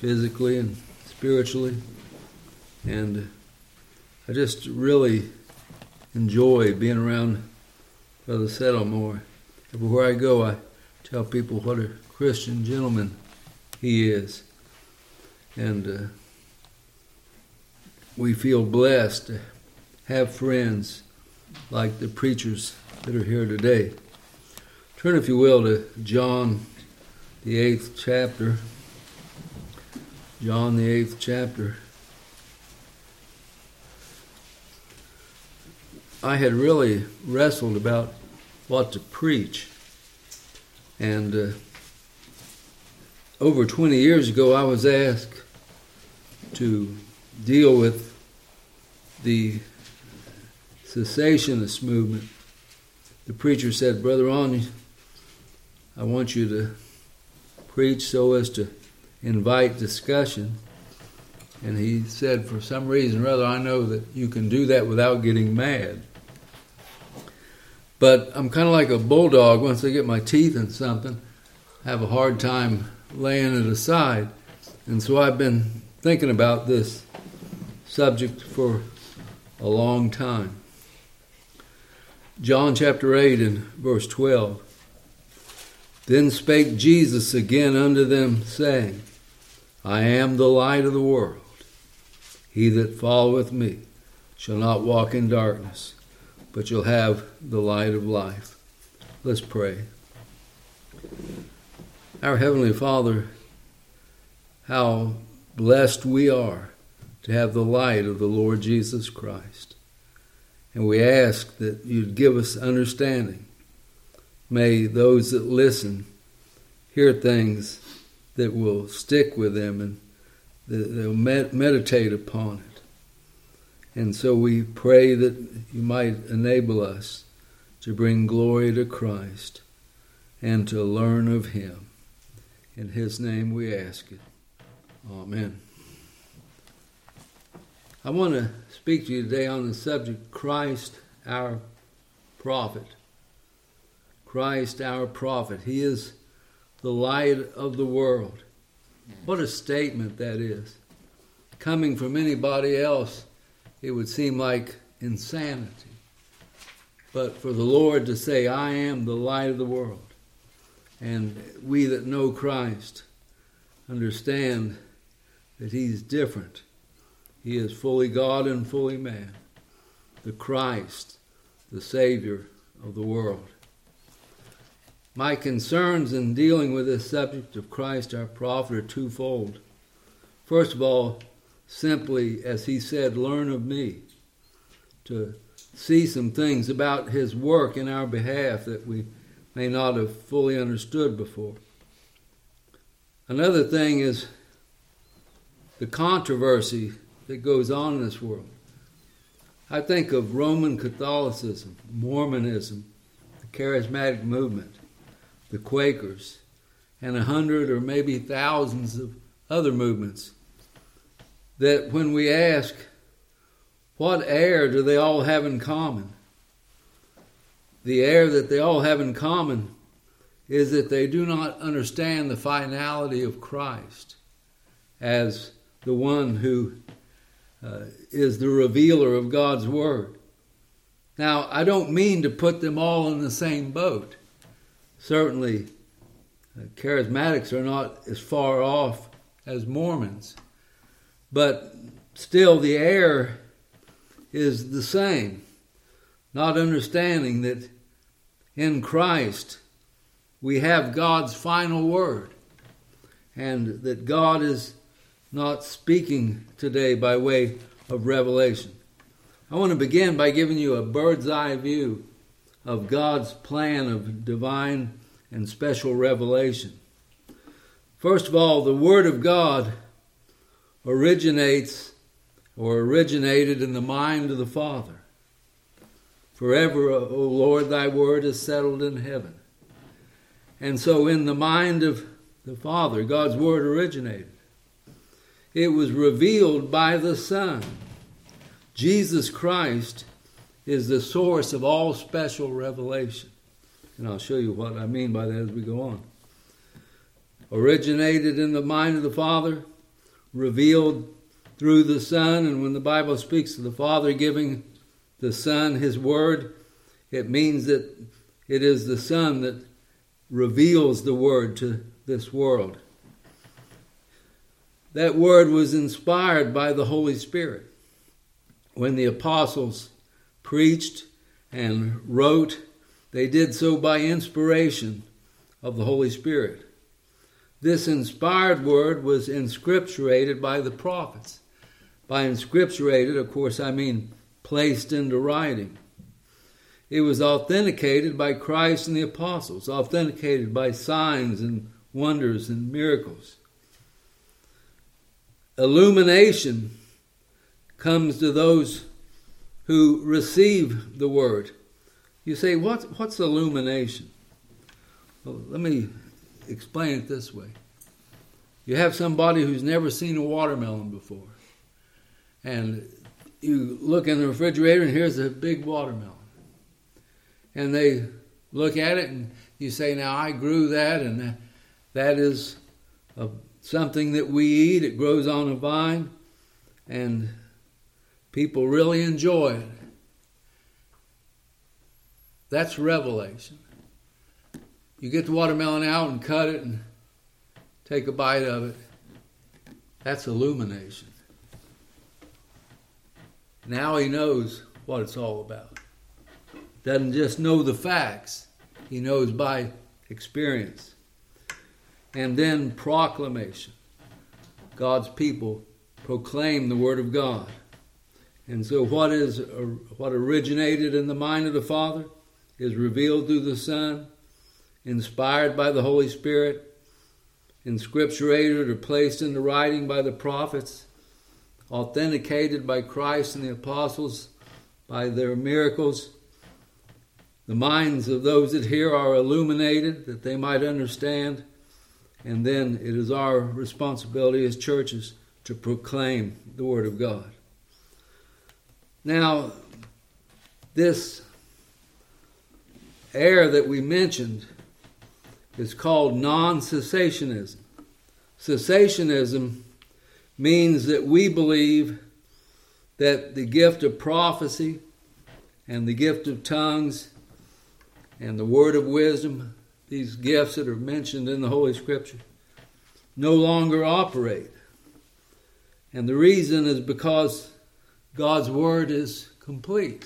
physically and spiritually. And I just really enjoy being around Brother Settlemore. Everywhere I go, I tell people what a Christian gentleman he is. And we feel blessed to have friends like the preachers that are here today. Turn, if you will, to John, the 8th chapter. John, the 8th chapter. I had really wrestled about what to preach. And over 20 years ago, I was asked to deal with the cessationist movement. The preacher said, "Brother Ron, I want you to preach so as to invite discussion." And he said, for some reason or other, I know that you can do that without getting mad. But I'm kind of like a bulldog. Once I get my teeth in something, I have a hard time laying it aside. And so I've been thinking about this subject for a long time. John chapter 8 and verse 12. Then spake Jesus again unto them, saying, I am the light of the world. He that followeth me shall not walk in darkness, but shall have the light of life. Let's pray. Our Heavenly Father, how blessed we are to have the light of the Lord Jesus Christ. And we ask that you'd give us understanding. May those that listen hear things that will stick with them and that they'll meditate upon it. And so we pray that you might enable us to bring glory to Christ and to learn of him. In his name we ask it. Amen. I want to speak to you today on the subject, Christ our prophet. Christ our prophet. He is the light of the world. What a statement that is. Coming from anybody else, it would seem like insanity. But for the Lord to say, I am the light of the world. And we that know Christ understand that he's different. He is fully God and fully man. The Christ, the Savior of the world. My concerns in dealing with this subject of Christ our prophet are twofold. First of all, simply, as he said, learn of me. To see some things about his work in our behalf that we may not have fully understood before. Another thing is the controversy that goes on in this world. I think of Roman Catholicism, Mormonism, the Charismatic movement, the Quakers, and 100 or maybe thousands of other movements, that when we ask, what error do they all have in common? The error that they all have in common is that they do not understand the finality of Christ as the one who is the revealer of God's Word. Now, I don't mean to put them all in the same boat. Certainly, charismatics are not as far off as Mormons. But still, the error is the same. Not understanding that in Christ we have God's final word. And that God is not speaking today by way of revelation. I want to begin by giving you a bird's eye view of God's plan of divine and special revelation. First of all, the Word of God originated in the mind of the Father. Forever, O Lord, thy word is settled in heaven. And so in the mind of the Father, God's word originated. It was revealed by the Son. Jesus Christ is the source of all special revelation. And I'll show you what I mean by that as we go on. Originated in the mind of the Father, revealed through the Son. And when the Bible speaks of the Father giving the Son his word, it means that it is the Son that reveals the word to this world. That word was inspired by the Holy Spirit. When the apostles preached and wrote, they did so by inspiration of the Holy Spirit. This inspired word was inscripturated by the prophets. By inscripturated, of course, I mean placed into writing. It was authenticated by Christ and the apostles, authenticated by signs and wonders and miracles. Illumination comes to those who receive the word. You say, what's illumination? Well, let me explain it this way. You have somebody who's never seen a watermelon before, and you look in the refrigerator and here's a big watermelon. And they look at it and you say, now I grew that, and that is something that we eat. It grows on a vine, and people really enjoy it. That's revelation. You get the watermelon out and cut it and take a bite of it. That's illumination. Now he knows what it's all about. Doesn't just know the facts. He knows by experience. And then proclamation. God's people proclaim the Word of God. And so what originated in the mind of the Father is revealed through the Son, inspired by the Holy Spirit, inscripturated or placed into writing by the prophets, authenticated by Christ and the apostles by their miracles. The minds of those that hear are illuminated that they might understand, and then it is our responsibility as churches to proclaim the Word of God. Now, this error that we mentioned is called non-cessationism. Cessationism means that we believe that the gift of prophecy and the gift of tongues and the word of wisdom, these gifts that are mentioned in the Holy Scripture, no longer operate. And the reason is because God's word is complete.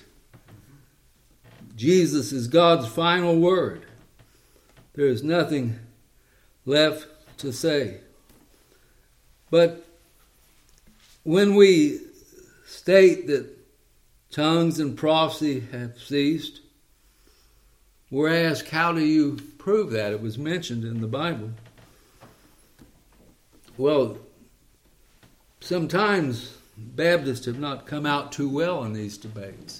Jesus is God's final word. There is nothing left to say. But when we state that tongues and prophecy have ceased, we're asked, how do you prove that? It was mentioned in the Bible. Well, sometimes Baptists have not come out too well in these debates.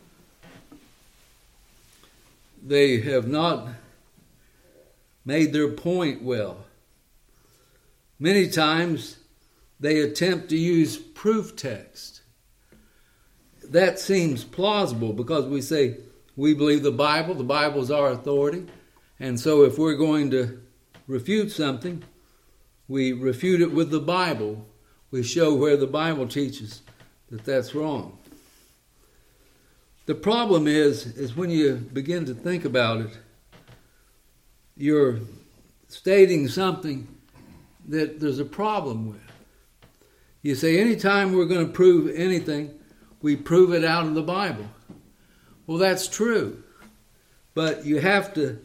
They have not made their point well. Many times they attempt to use proof text. That seems plausible because we say we believe the Bible is our authority, and so if we're going to refute something, we refute it with the Bible. We show where the Bible teaches that that's wrong. The problem is when you begin to think about it, you're stating something that there's a problem with. You say anytime we're going to prove anything, we prove it out of the Bible. Well, that's true, but you have to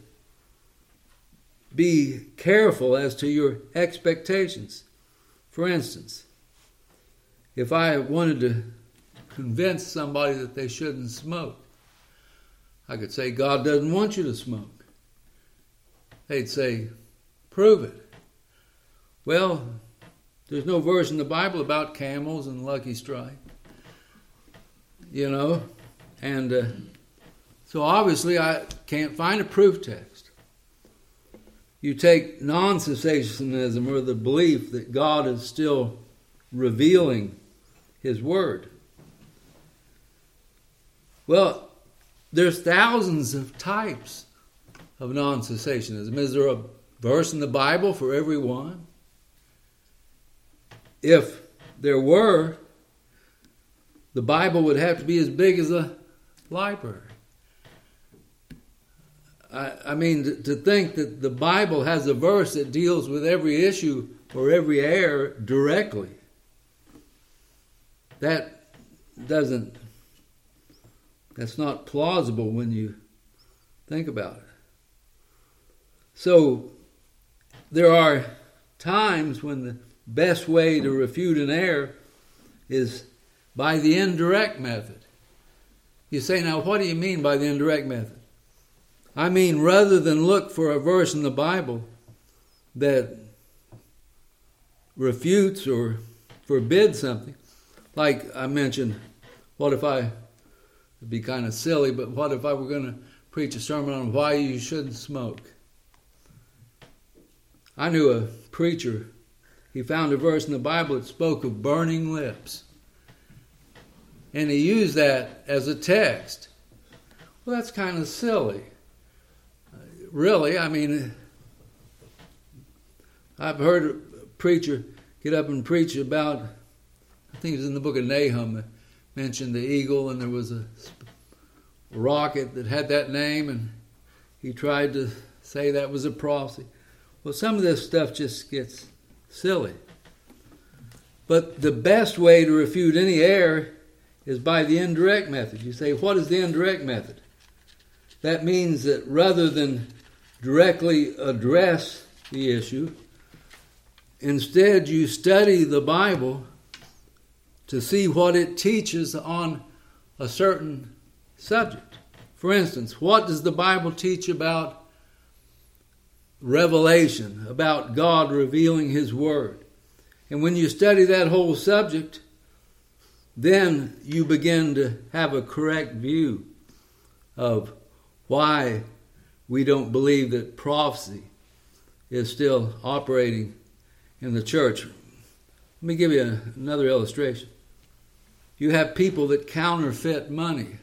be careful as to your expectations. For instance, if I wanted to convince somebody that they shouldn't smoke, I could say, God doesn't want you to smoke. They'd say, prove it. Well, there's no verse in the Bible about camels and Lucky Strike. And so obviously I can't find a proof text. You take non-cessationism, or the belief that God is still revealing His Word. Well, there's thousands of types of non-cessationism. Is there a verse in the Bible for every one? if there were, the Bible would have to be as big as a library. I mean, to think that the Bible has a verse that deals with every issue or every error directly, that's not plausible when you think about it. So there are times when the best way to refute an error is by the indirect method. You say, now what do you mean by the indirect method? I mean, rather than look for a verse in the Bible that refutes or forbids something, like I mentioned, it'd be kind of silly, but what if I were going to preach a sermon on why you shouldn't smoke? I knew a preacher, he found a verse in the Bible that spoke of burning lips. And he used that as a text. Well, that's kind of silly. Really, I mean, I've heard a preacher get up and preach about, I think it was in the book of Nahum, mentioned the eagle, and there was a rocket that had that name, and he tried to say that was a prophecy. Well, some of this stuff just gets silly. But the best way to refute any error is by the indirect method. You say, what is the indirect method? That means that rather than directly address the issue, instead you study the Bible to see what it teaches on a certain subject. For instance, what does the Bible teach about revelation, about God revealing His Word? And when you study that whole subject, then you begin to have a correct view of why we don't believe that prophecy is still operating in the church. Let me give you another illustration. You have people that counterfeit money.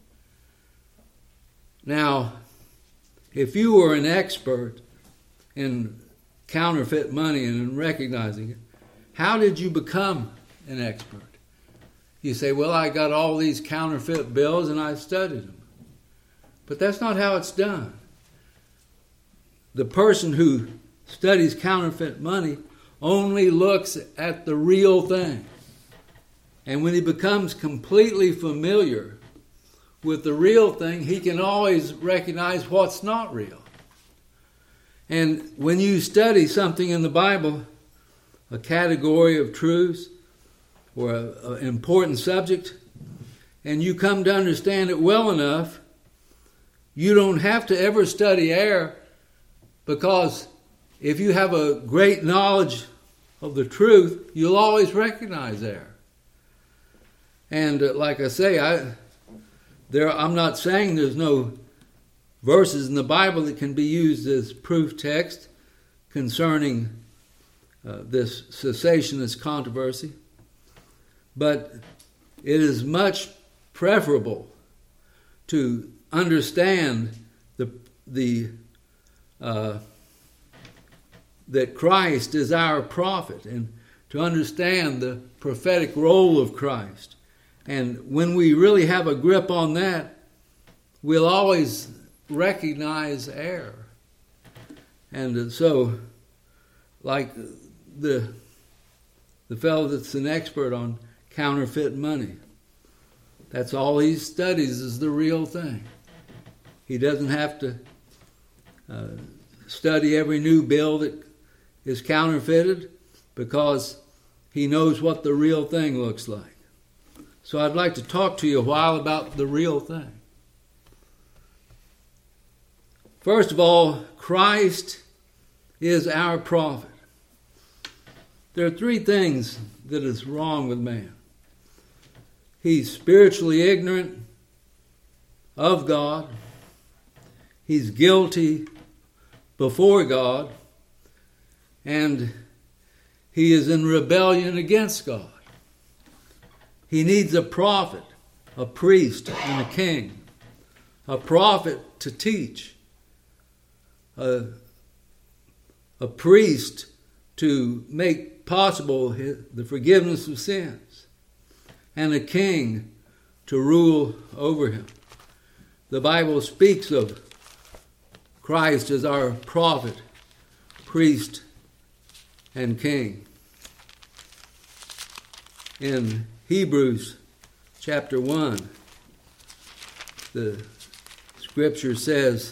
Now, if you were an expert in counterfeit money and in recognizing it, how did you become an expert? You say, well, I got all these counterfeit bills and I studied them. But that's not how it's done. The person who studies counterfeit money only looks at the real thing. And when he becomes completely familiar with the real thing, he can always recognize what's not real. And when you study something in the Bible, a category of truths or an important subject, and you come to understand it well enough, you don't have to ever study error, because if you have a great knowledge of the truth, you'll always recognize error. And like I say, I'm not saying there's no verses in the Bible that can be used as proof text concerning this cessationist controversy, but it is much preferable to understand that Christ is our prophet, and to understand the prophetic role of Christ. And when we really have a grip on that, we'll always recognize error. And so, like the fellow that's an expert on counterfeit money, that's all he studies is the real thing. He doesn't have to study every new bill that is counterfeited, because he knows what the real thing looks like. So I'd like to talk to you a while about the real thing. First of all, Christ is our prophet. There are three things that is wrong with man. He's spiritually ignorant of God. He's guilty before God. And he is in rebellion against God. He needs a prophet, a priest, and a king. A prophet to teach. A priest to make possible the forgiveness of sins, and a king to rule over him. The Bible speaks of Christ as our prophet, priest, and king. In Hebrews chapter 1, the scripture says,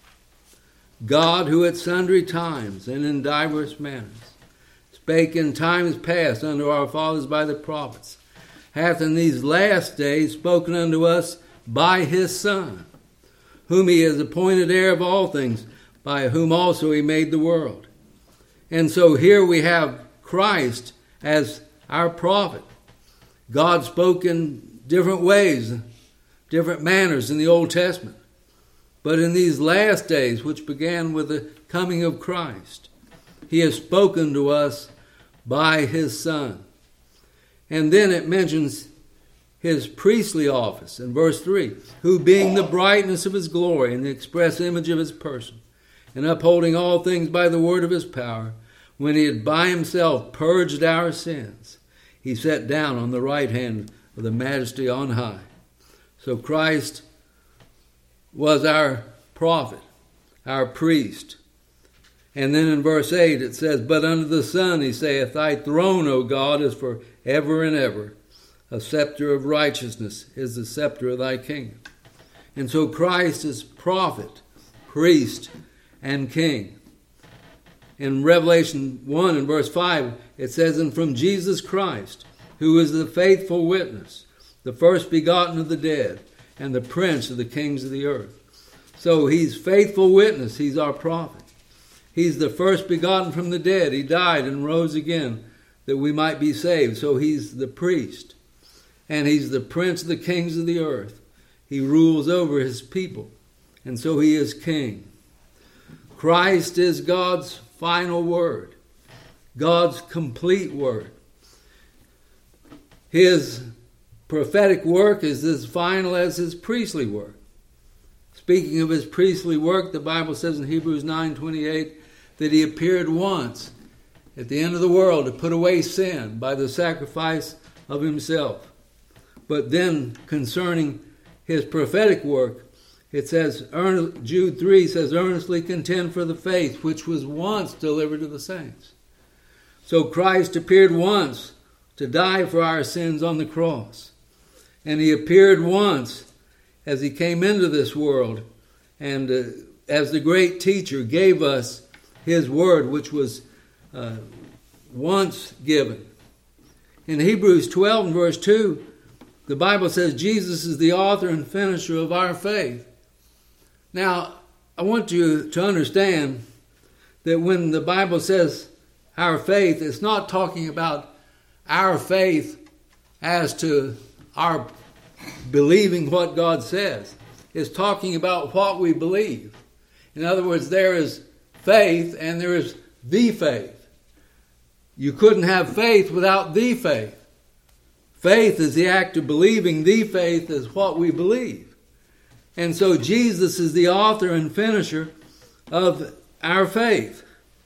God, who at sundry times and in divers manners spake in times past unto our fathers by the prophets, hath in these last days spoken unto us by his Son, whom he has appointed heir of all things, by whom also he made the world. And so here we have Christ as our prophet. God spoke in different ways, different manners in the Old Testament. But in these last days, which began with the coming of Christ, he has spoken to us by his Son. And then it mentions his priestly office in verse 3, who being the brightness of his glory and the express image of his person, and upholding all things by the word of his power, when he had by himself purged our sins, he sat down on the right hand of the Majesty on high. So Christ was our prophet, our priest. And then in verse 8 it says, but unto the Son he saith, thy throne, O God, is for ever and ever. A scepter of righteousness is the scepter of thy kingdom. And so Christ is prophet, priest, and king. In Revelation 1 and verse 5, it says, and from Jesus Christ, who is the faithful witness, the first begotten of the dead, and the prince of the kings of the earth. So he's faithful witness. He's our prophet. He's the first begotten from the dead. He died and rose again that we might be saved. So he's the priest. And he's the prince of the kings of the earth. He rules over his people. And so he is king. Christ is God's final word. God's complete word. His prophetic work is as final as his priestly work. Speaking of his priestly work, the Bible says in Hebrews 9:28 that he appeared once at the end of the world to put away sin by the sacrifice of himself. But then concerning his prophetic work, it says, Jude 3 says, earnestly contend for the faith which was once delivered to the saints. So Christ appeared once to die for our sins on the cross. And he appeared once as he came into this world and as the great teacher gave us his word, which was once given. In Hebrews 12 and verse 2, the Bible says Jesus is the author and finisher of our faith. Now, I want you to understand that when the Bible says our faith, it's not talking about our faith as to our believing what God says. It's talking about what we believe. In other words, there is faith and there is the faith. You couldn't have faith without the faith. Faith is the act of believing. The faith is what we believe. And so Jesus is the author and finisher of our faith.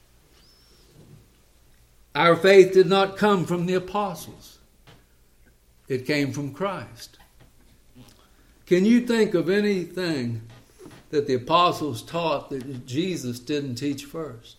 Our faith did not come from the apostles. It came from Christ. Can you think of anything that the apostles taught that Jesus didn't teach first?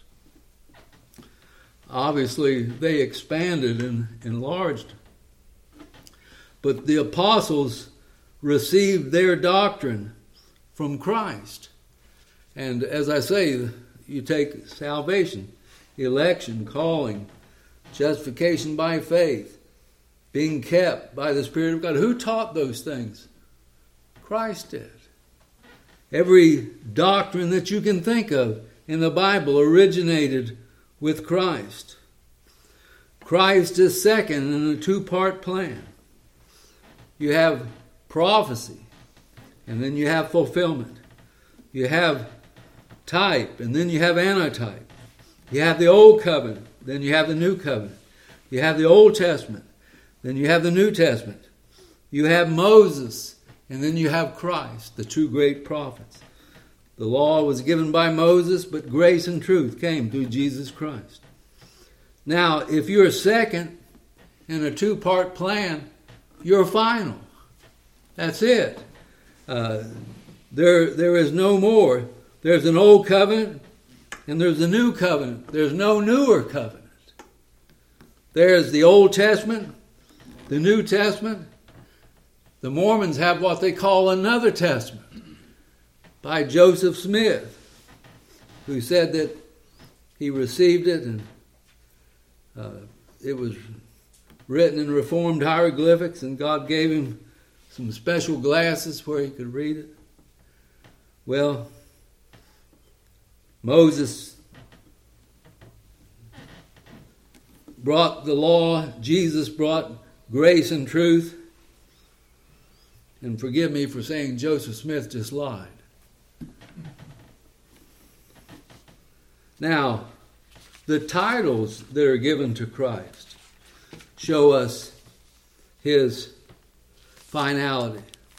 Obviously, they expanded and enlarged. But the apostles received their doctrine from Christ. And as I say, you take salvation, election, calling, justification by faith, being kept by the Spirit of God. Who taught those things? Christ did. Every doctrine that you can think of in the Bible originated with Christ. Christ is second in a two-part plan. You have prophecy, and then you have fulfillment. You have type, and then you have antitype. You have the Old Covenant, then you have the New Covenant. You have the Old Testament, then you have the New Testament. You have Moses, and then you have Christ, the two great prophets. The law was given by Moses, but grace and truth came through Jesus Christ. Now, if you're second in a two-part plan, you're final. That's it. There is no more. There's an old covenant and there's a new covenant. There's no newer covenant. There's the Old Testament, the New Testament. The Mormons have what they call another testament by Joseph Smith, who said that he received it and it was written in Reformed hieroglyphics, and God gave him some special glasses where he could read it. Well, Moses brought the law. Jesus brought grace and truth. And forgive me for saying Joseph Smith just lied. Now, the titles that are given to Christ show us his finality.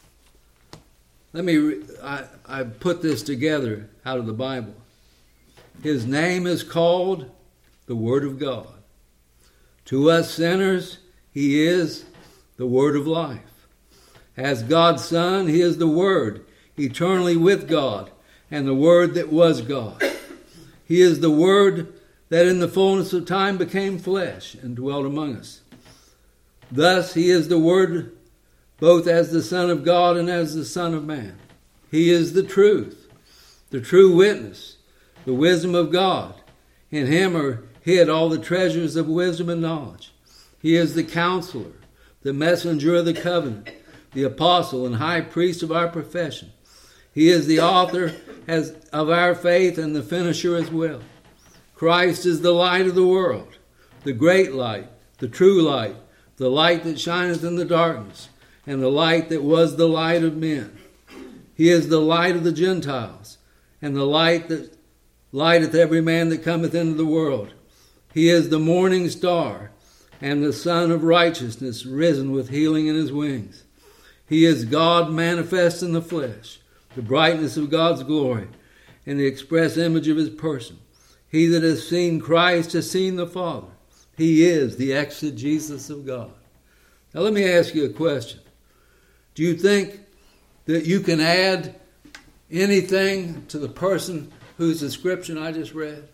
I put this together out of the Bible. His name is called the Word of God. To us sinners, he is the Word of life. As God's Son, he is the Word, eternally with God, and the Word that was God. He is the Word that in the fullness of time became flesh and dwelt among us. Thus, he is the Word both as the Son of God and as the Son of Man. He is the truth, the true witness, the wisdom of God. In him are hid all the treasures of wisdom and knowledge. He is the counselor, the messenger of the covenant, the apostle and high priest of our profession. He is the author of our faith and the finisher as well. Christ is the light of the world, the great light, the true light, the light that shineth in the darkness, and the light that was the light of men. He is the light of the Gentiles, and the light that lighteth every man that cometh into the world. He is the morning star, and the Son of righteousness, risen with healing in his wings. He is God manifest in the flesh, the brightness of God's glory, and the express image of his person. He that has seen Christ has seen the Father. He is the exegesis of God. Now let me ask you a question. Do you think that you can add anything to the person whose description I just read?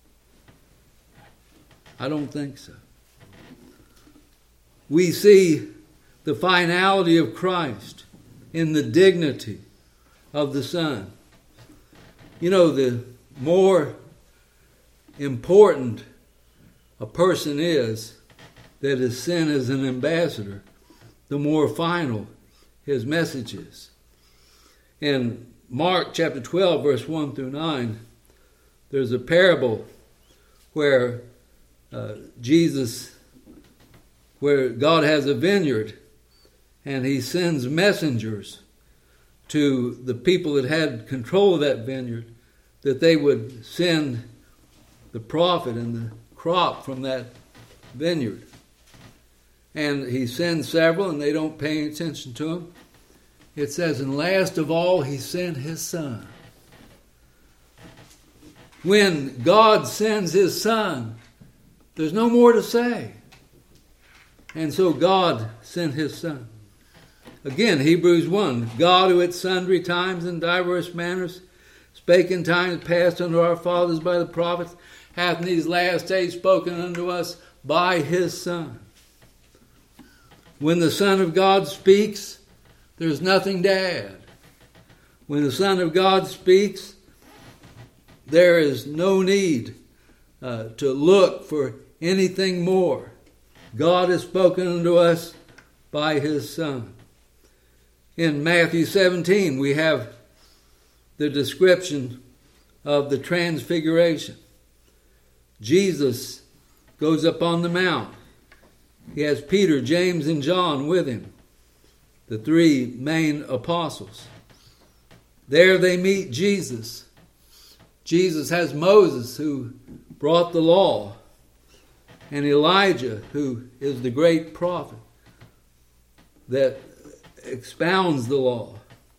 I don't think so. We see the finality of Christ in the dignity of the Son. You know, the more important a person is that is sent as an ambassador, the more final his message is. In Mark chapter 12, verse 1 through 9, there's a parable where where God has a vineyard, and he sends messengers to the people that had control of that vineyard, that they would send the profit and the crop from that vineyard. And he sends several, and they don't pay any attention to him. It says, and last of all, he sent his Son. When God sends his Son, there's no more to say. And so God sent his Son. Again, Hebrews 1, God who at sundry times and diverse manners spake in times past unto our fathers by the prophets, hath in these last days spoken unto us by his Son. When the Son of God speaks, there's nothing to add. When the Son of God speaks, there is no need to look for anything more. God has spoken unto us by his Son. In Matthew 17, we have the description of the transfiguration. Jesus goes up on the mount. He has Peter, James, and John with him, the three main apostles. There they meet Jesus. Jesus has Moses, who brought the law, and Elijah, who is the great prophet that expounds the law.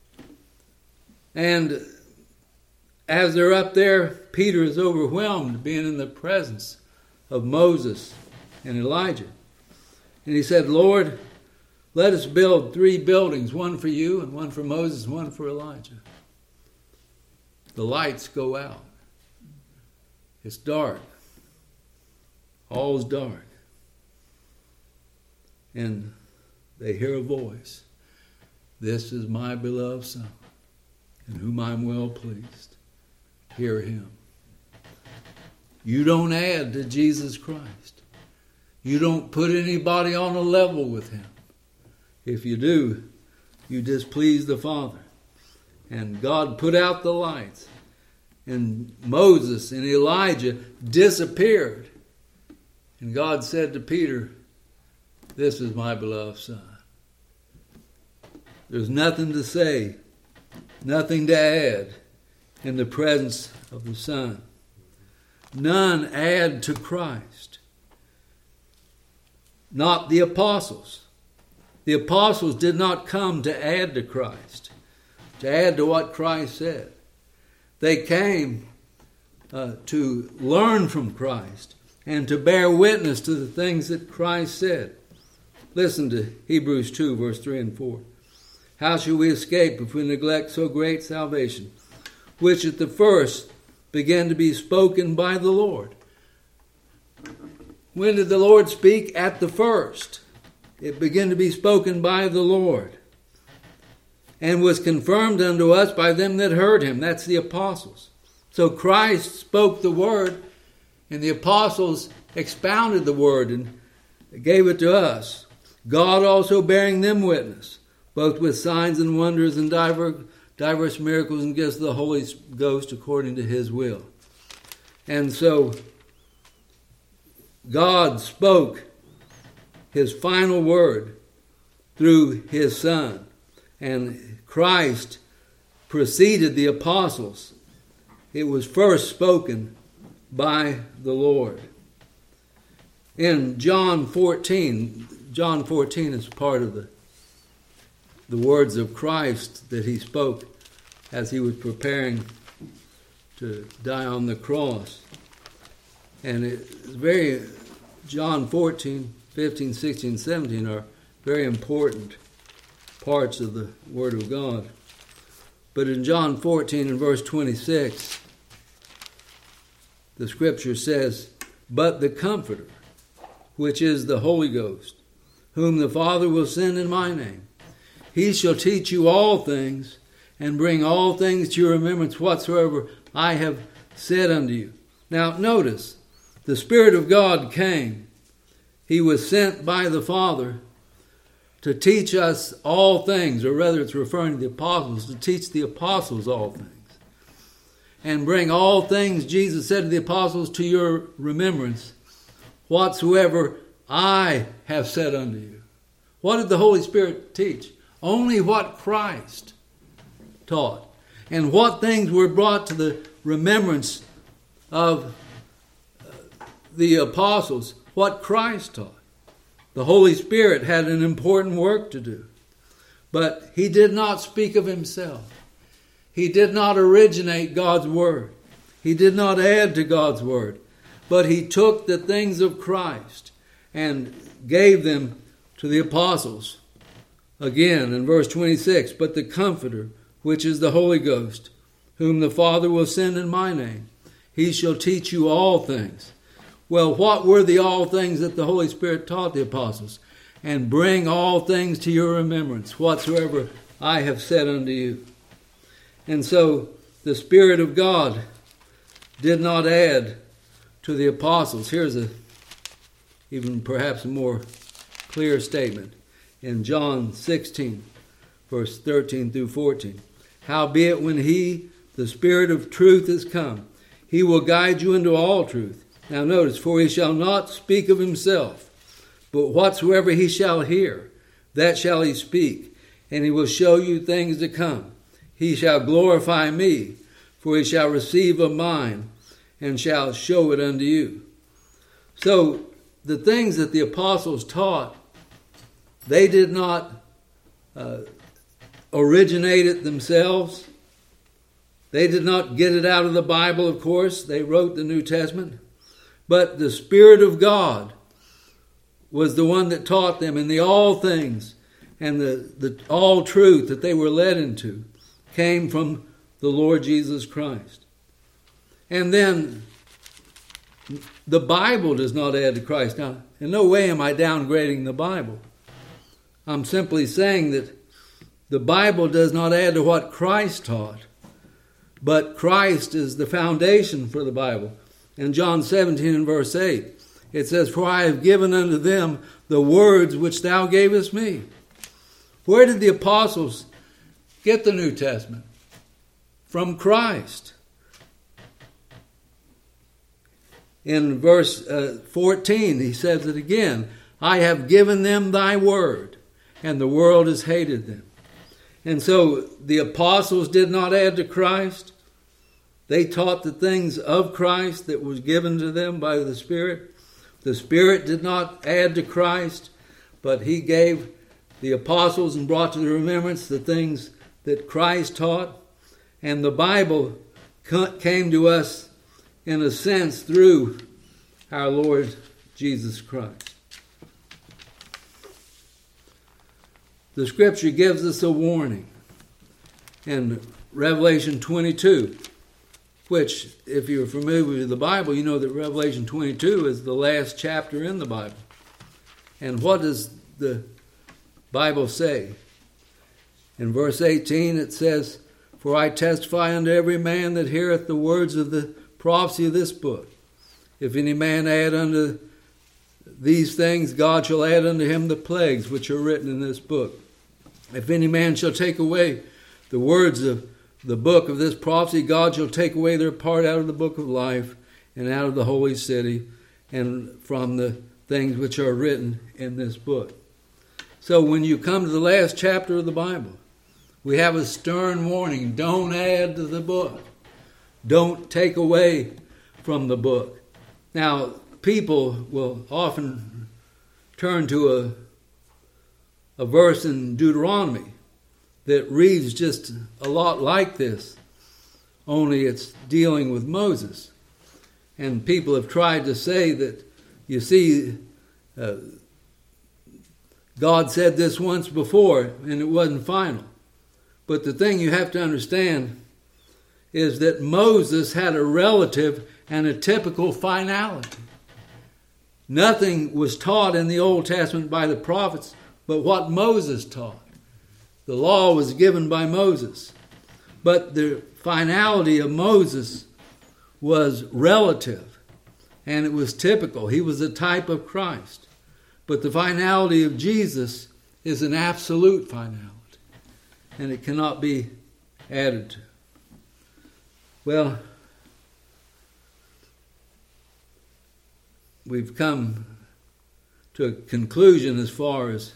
And as they're up there, Peter is overwhelmed being in the presence of Moses and Elijah. And he said, Lord, let us build 3 buildings, one for you and one for Moses and one for Elijah. The lights go out. It's dark. All's dark. And they hear a voice. This is my beloved Son, in whom I'm well pleased. Hear him. You don't add to Jesus Christ. You don't put anybody on a level with him. If you do, you displease the Father. And God put out the lights. And Moses and Elijah disappeared. And God said to Peter, this is my beloved Son. There's nothing to say, nothing to add in the presence of the Son. None add to Christ. Not the apostles. The apostles did not come to add to Christ, to add to what Christ said. They came to learn from Christ and to bear witness to the things that Christ said. Listen to Hebrews 2, verse 3 and 4. How shall we escape if we neglect so great salvation, which at the first began to be spoken by the Lord? When did the Lord speak? At the first. It began to be spoken by the Lord, and was confirmed unto us by them that heard him. That's the apostles. So Christ spoke the word, and the apostles expounded the word and gave it to us. God also bearing them witness, both with signs and wonders and diverse miracles and gifts of the Holy Ghost according to his will. And so God spoke his final word through his Son. And Christ preceded the apostles. It was first spoken by the Lord. In John 14 is part of the words of Christ that he spoke as he was preparing to die on the cross. And John 14, 15, 16, 17 are very important parts of the Word of God. But in John 14 and verse 26, the Scripture says, but the Comforter, which is the Holy Ghost, whom the Father will send in my name, he shall teach you all things, and bring all things to your remembrance whatsoever I have said unto you. Now notice, the Spirit of God came. He was sent by the Father to teach us all things, or rather it's referring to the apostles, to teach the apostles all things. And bring all things, Jesus said to the apostles, to your remembrance, whatsoever I have said unto you. What did the Holy Spirit teach? Only what Christ taught. And what things were brought to the remembrance of the apostles? What Christ taught. The Holy Spirit had an important work to do. But he did not speak of himself. He did not originate God's word. He did not add to God's word. But he took the things of Christ and gave them to the apostles. Again, in verse 26, but the Comforter, which is the Holy Ghost, whom the Father will send in my name, he shall teach you all things. Well, what were the all things that the Holy Spirit taught the apostles? And bring all things to your remembrance, whatsoever I have said unto you. And so the Spirit of God did not add to the apostles. Here's even perhaps a more clear statement in John 16, verse 13 through 14. Howbeit when he, the Spirit of truth, is come, he will guide you into all truth. Now notice, for he shall not speak of himself, but whatsoever he shall hear, that shall he speak, and he will show you things to come. He shall glorify me, for he shall receive of mine, and shall show it unto you. So the things that the apostles taught, they did not originate it themselves. They did not get it out of the Bible, of course. They wrote the New Testament. But the Spirit of God was the one that taught them, and the all things and the all truth that they were led into came from the Lord Jesus Christ. And then the Bible does not add to Christ. Now, in no way am I downgrading the Bible. I'm simply saying that the Bible does not add to what Christ taught, but Christ is the foundation for the Bible. In John 17 and verse 8, it says, "For I have given unto them the words which thou gavest me." Where did the apostles get the New Testament? From Christ. In verse 14, he says it again, "I have given them thy word, and the world has hated them." And so the apostles did not add to Christ. They taught the things of Christ that was given to them by the Spirit. The Spirit did not add to Christ, but he gave the apostles and brought to the remembrance the things that Christ taught. And the Bible came to us, in a sense, through our Lord Jesus Christ. The Scripture gives us a warning in Revelation 22, which, if you're familiar with the Bible, you know that Revelation 22 is the last chapter in the Bible. And what does the Bible say? In verse 18 it says, "For I testify unto every man that heareth the words of the prophecy of this book. If any man add unto these things, God shall add unto him the plagues which are written in this book. If any man shall take away the words of the book of this prophecy, God shall take away their part out of the book of life and out of the holy city and from the things which are written in this book." So when you come to the last chapter of the Bible, we have a stern warning. Don't add to the book. Don't take away from the book. Now, people will often turn to a verse in Deuteronomy that reads just a lot like this, only it's dealing with Moses. And people have tried to say that, you see, God said this once before and it wasn't final. But the thing you have to understand is that Moses had a relative and a typical finality. Nothing was taught in the Old Testament by the prophets but what Moses taught. The law was given by Moses. But the finality of Moses was relative, and it was typical. He was a type of Christ. But the finality of Jesus is an absolute finality, and it cannot be added to. Well, we've come to a conclusion as far as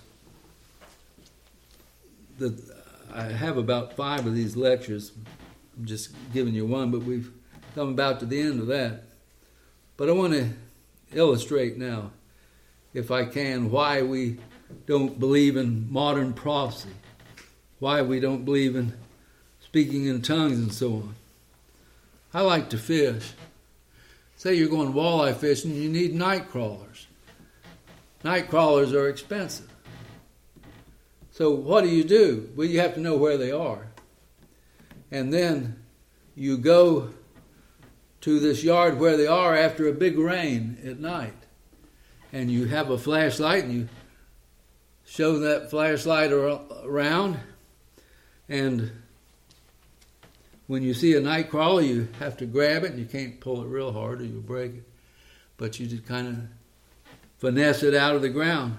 I have about 5 of these lectures. I'm just giving you one, but we've come about to the end of that. But I want to illustrate now, if I can, why we don't believe in modern prophecy, why we don't believe in speaking in tongues and so on. I like to fish. Say you're going walleye fishing, you need night crawlers. Night crawlers are expensive. So what do? Well, you have to know where they are. And then you go to this yard where they are after a big rain at night. And you have a flashlight and you show that flashlight around. And when you see a night crawler, you have to grab it and you can't pull it real hard or you'll break it. But you just kind of finesse it out of the ground.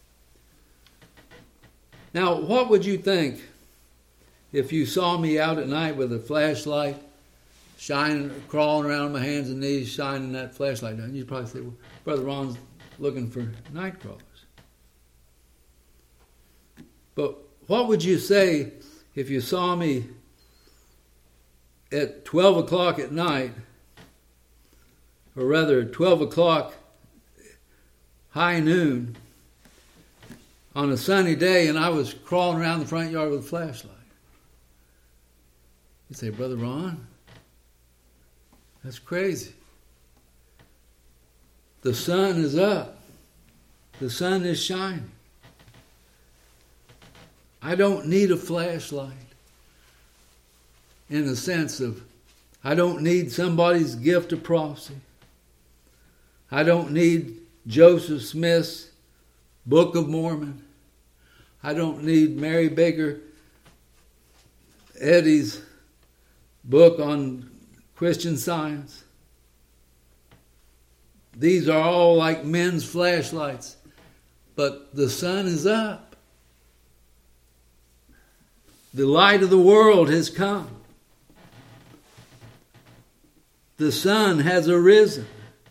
Now, what would you think if you saw me out at night with a flashlight, crawling around on my hands and knees, shining that flashlight down? You'd probably say, well, Brother Ron's looking for night crawlers. But what would you say if you saw me at 12 o'clock at night, or rather 12 o'clock high noon, on a sunny day, and I was crawling around the front yard with a flashlight? You'd say, Brother Ron, that's crazy. the sun is up. The sun is shining. I don't need a flashlight in the sense of I don't need somebody's gift of prophecy. I don't need Joseph Smith's Book of Mormon. I don't need Mary Baker Eddy's book on Christian Science. These are all like men's flashlights. But the sun is up. The light of the world has come. The sun has arisen.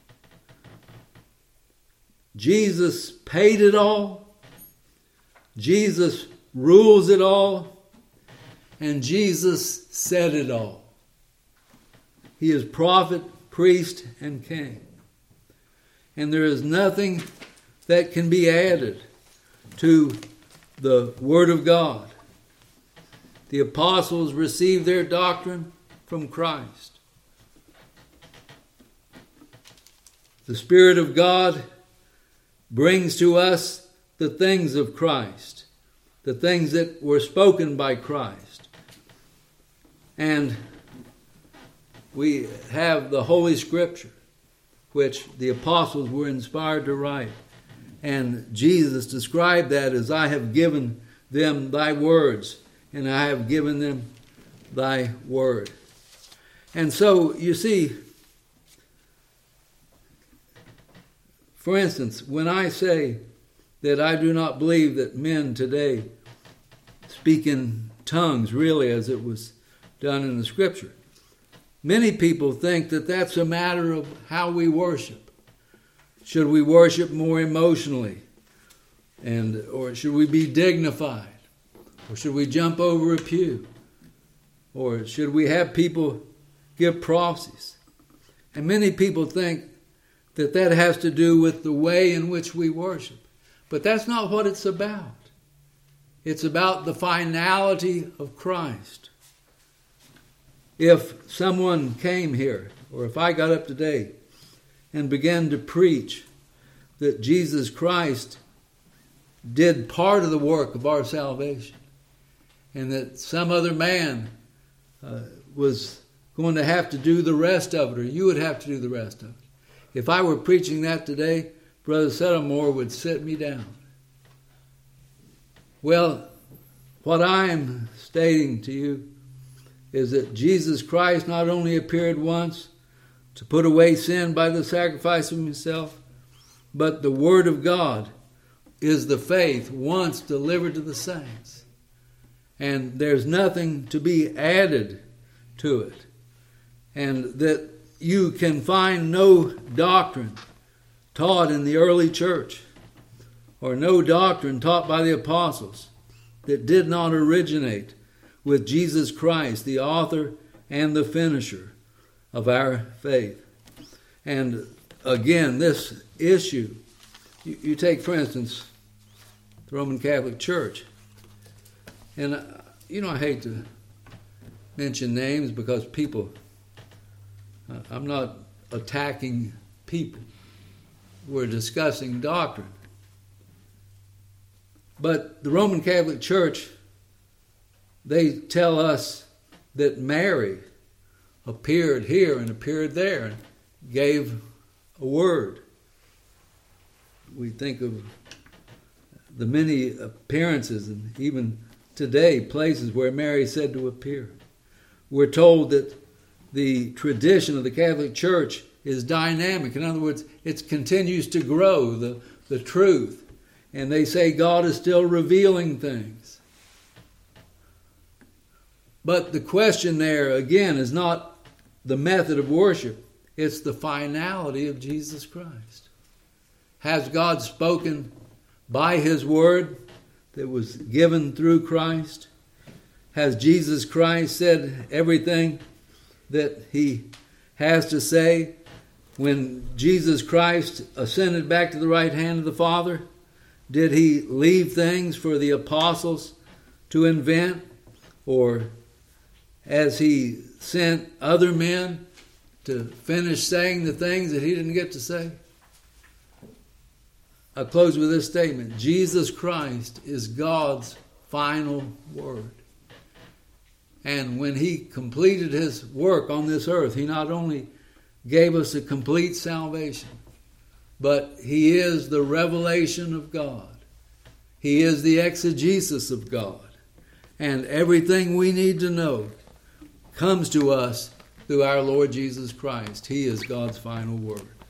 Jesus paid it all. Jesus rules it all. And Jesus said it all. He is prophet, priest, and king. And there is nothing that can be added to the Word of God. The apostles received their doctrine from Christ. The Spirit of God brings to us the things of Christ, the things that were spoken by Christ. And we have the Holy Scripture, which the apostles were inspired to write. And Jesus described that as I have given them thy words, and I have given them thy word. And so, you see, for instance, when I say that I do not believe that men today speak in tongues, really, as it was done in the Scripture, many people think that that's a matter of how we worship. Should we worship more emotionally? Or should we be dignified? Or should we jump over a pew? Or should we have people give prophecies? And many people think that that has to do with the way in which we worship. But that's not what it's about. It's about the finality of Christ. If someone came here, or if I got up today and began to preach that Jesus Christ did part of the work of our salvation, and that some other man was going to have to do the rest of it, or you would have to do the rest of it. If I were preaching that today, Brother Settlemore would sit me down. Well, what I'm stating to you is that Jesus Christ not only appeared once to put away sin by the sacrifice of himself, but the Word of God is the faith once delivered to the saints. And there's nothing to be added to it. And that you can find no doctrine taught in the early church, or no doctrine taught by the apostles, that did not originate with Jesus Christ, the author and the finisher of our faith. And again, this issue, you take, for instance, the Roman Catholic Church. And, I hate to mention names because people, I'm not attacking people. We're discussing doctrine. But the Roman Catholic Church, they tell us that Mary appeared here and appeared there and gave a word. We think of the many appearances, and even today, places where Mary is said to appear. We're told that the tradition of the Catholic Church is dynamic. In other words, it continues to grow, the truth. And they say God is still revealing things. But the question there, again, is not the method of worship. It's the finality of Jesus Christ. Has God spoken by His Word that was given through Christ? Has Jesus Christ said everything that He has to say? When Jesus Christ ascended back to the right hand of the Father, did He leave things for the apostles to invent? Or has He sent other men to finish saying the things that He didn't get to say? I close with this statement. Jesus Christ is God's final word. And when he completed his work on this earth, he not only gave us a complete salvation, but he is the revelation of God. He is the exegesis of God. And everything we need to know comes to us through our Lord Jesus Christ. He is God's final word.